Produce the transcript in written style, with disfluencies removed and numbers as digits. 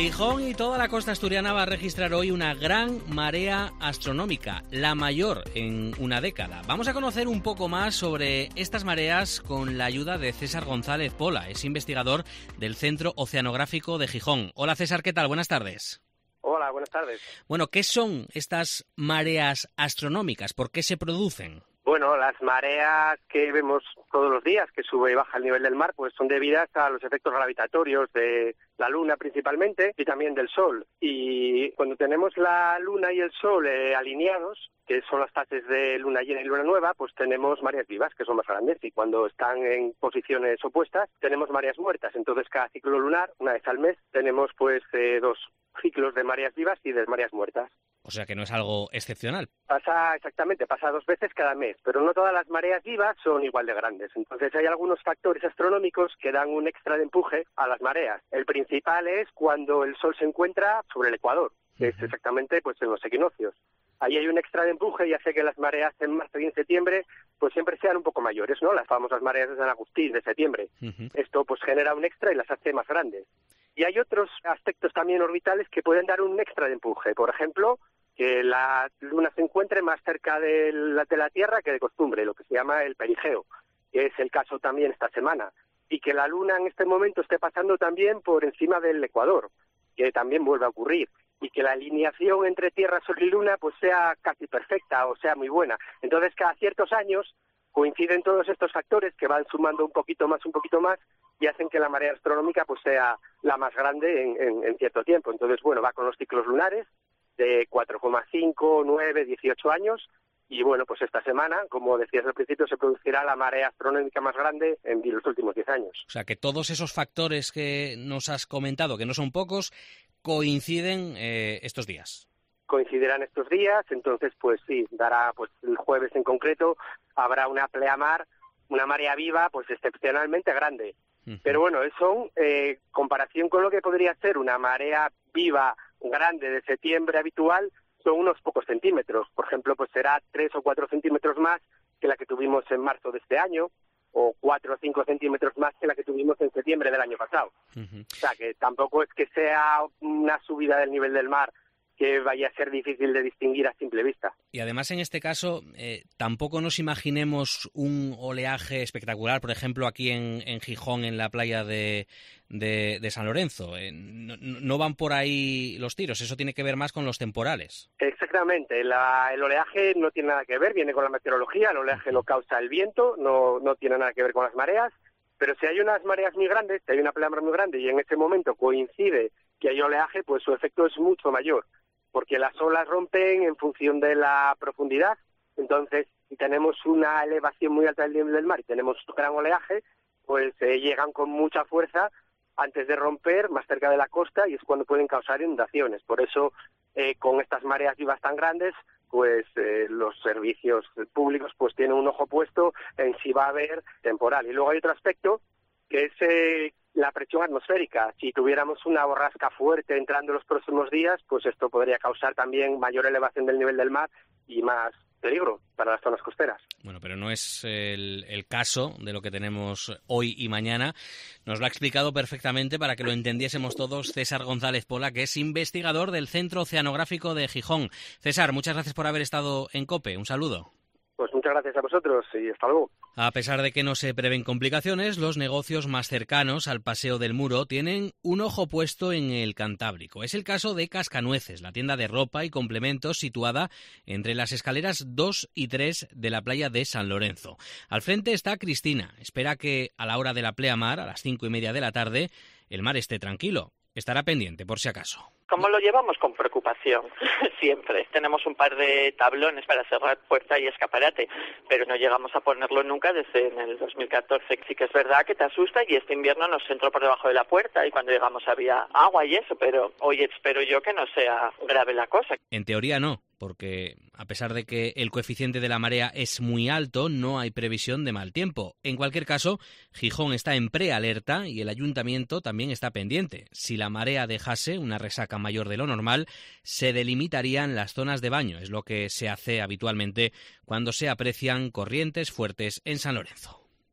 Gijón y toda la costa asturiana va a registrar hoy una gran marea astronómica, la mayor en una década. Vamos a conocer un poco más sobre estas mareas con la ayuda de César González Pola, es investigador del Centro Oceanográfico de Gijón. Hola César, ¿qué tal? Buenas tardes. Hola, buenas tardes. Bueno, ¿qué son estas mareas astronómicas? ¿Por qué se producen? Bueno, las mareas que vemos todos los días, que sube y baja el nivel del mar, pues son debidas a los efectos gravitatorios de la Luna principalmente y también del Sol. Y cuando tenemos la Luna y el Sol alineados, que son las fases de Luna llena y Luna nueva, pues tenemos mareas vivas, que son más grandes. Y cuando están en posiciones opuestas, tenemos mareas muertas. Entonces, cada ciclo lunar, una vez al mes, tenemos pues dos ciclos de mareas vivas y de mareas muertas. O sea que no es algo excepcional. Pasa 2 veces cada mes, pero no todas las mareas vivas son igual de grandes. Entonces hay algunos factores astronómicos que dan un extra de empuje a las mareas. El principal es cuando el Sol se encuentra sobre el ecuador, que es exactamente pues en los equinoccios. Ahí hay un extra de empuje y hace que las mareas en marzo y en septiembre pues siempre sean un poco mayores, ¿no? Las famosas mareas de San Agustín de septiembre. Esto pues genera un extra y las hace más grandes. Y hay otros aspectos también orbitales que pueden dar un extra de empuje. Por ejemplo, que la Luna se encuentre más cerca de la Tierra que de costumbre, lo que se llama el perigeo, que es el caso también esta semana. Y que la Luna en este momento esté pasando también por encima del ecuador, que también vuelve a ocurrir. Y que la alineación entre Tierra, Sol y Luna pues sea casi perfecta o sea muy buena. Entonces, cada ciertos años coinciden todos estos factores que van sumando un poquito más y hacen que la marea astronómica pues sea la más grande en cierto tiempo. Entonces, bueno, va con los ciclos lunares de 4,5, 9, 18 años y bueno, pues esta semana, como decías al principio, se producirá la marea astronómica más grande en los últimos 10 años. O sea que todos esos factores que nos has comentado, que no son pocos, coinciden estos días. Coincidirán estos días, entonces pues sí, dará pues el jueves en concreto, habrá una pleamar, una marea viva pues excepcionalmente grande. Pero bueno, eso en comparación con lo que podría ser una marea viva grande de septiembre habitual, son unos pocos centímetros. Por ejemplo, pues será 3 o 4 centímetros más que la que tuvimos en marzo de este año, o 4 o 5 centímetros más que la que tuvimos en septiembre del año pasado. O sea, que tampoco es que sea una subida del nivel del mar que vaya a ser difícil de distinguir a simple vista. Y además en este caso tampoco nos imaginemos un oleaje espectacular, por ejemplo aquí en Gijón, en la playa de San Lorenzo. No van por ahí los tiros, eso tiene que ver más con los temporales. Exactamente, el oleaje no tiene nada que ver, viene con la meteorología, el oleaje lo causa el viento, no tiene nada que ver con las mareas, pero si hay unas mareas muy grandes, si hay una pleamar muy grande y en ese momento coincide que hay oleaje, pues su efecto es mucho mayor, porque las olas rompen en función de la profundidad. Entonces, si tenemos una elevación muy alta del nivel del mar y tenemos un gran oleaje, pues llegan con mucha fuerza antes de romper más cerca de la costa y es cuando pueden causar inundaciones. Por eso, con estas mareas vivas tan grandes, pues los servicios públicos pues tienen un ojo puesto en si va a haber temporal. Y luego hay otro aspecto que es la presión atmosférica. Si tuviéramos una borrasca fuerte entrando en los próximos días, pues esto podría causar también mayor elevación del nivel del mar y más peligro para las zonas costeras. Bueno, pero no es el caso de lo que tenemos hoy y mañana. Nos lo ha explicado perfectamente para que lo entendiésemos todos César González Pola, que es investigador del Centro Oceanográfico de Gijón. César, muchas gracias por haber estado en COPE. Un saludo. Pues muchas gracias a vosotros y hasta luego. A pesar de que no se prevén complicaciones, los negocios más cercanos al Paseo del Muro tienen un ojo puesto en el Cantábrico. Es el caso de Cascanueces, la tienda de ropa y complementos situada entre las escaleras 2 y 3 de la playa de San Lorenzo. Al frente está Cristina. Espera que a la hora de la pleamar, a las 5:30 de la tarde, el mar esté tranquilo. Estará pendiente por si acaso. ¿Cómo lo llevamos? Con preocupación, siempre. Tenemos un par de tablones para cerrar puerta y escaparate, pero no llegamos a ponerlo nunca desde en el 2014. Sí que es verdad que te asusta y este invierno nos entró por debajo de la puerta y cuando llegamos había agua y eso, pero hoy espero yo que no sea grave la cosa. En teoría no, porque a pesar de que el coeficiente de la marea es muy alto, no hay previsión de mal tiempo. En cualquier caso, Gijón está en prealerta y el ayuntamiento también está pendiente. Si la marea dejase una resaca mayor de lo normal, se delimitarían las zonas de baño. Es lo que se hace habitualmente cuando se aprecian corrientes fuertes en San Lorenzo.